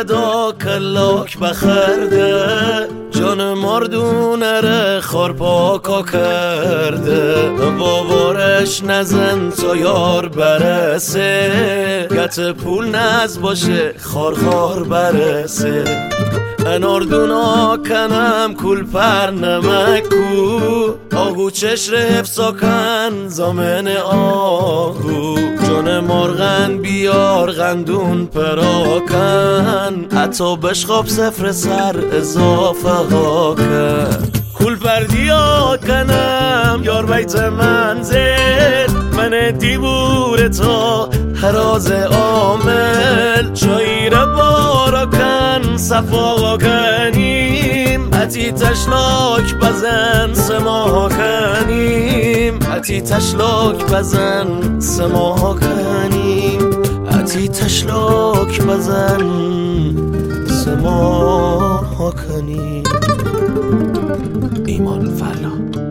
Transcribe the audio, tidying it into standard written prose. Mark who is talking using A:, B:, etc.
A: قدا کلاک بخرده جان مردونه ره خارپاکا کرده باورش نزن تا یار برسه گت پول نز باشه خار برسه اناردونا کنم کل پر نمکو آهو چشر حفظا کن زامن آهو جان مرغن بیار غندون پراکن حتی بشخاب سفر سر اضافه ها کن کل پردیا کنم یار بیت منزل من دیبور تا هراز عامل چایی را بارا کن صفا کنیم حتی تشلاک بزن سما کنیم حتی تشلاک بزن سما کنیم حتی تشلاک بزن سما کنیم. ایمان فلا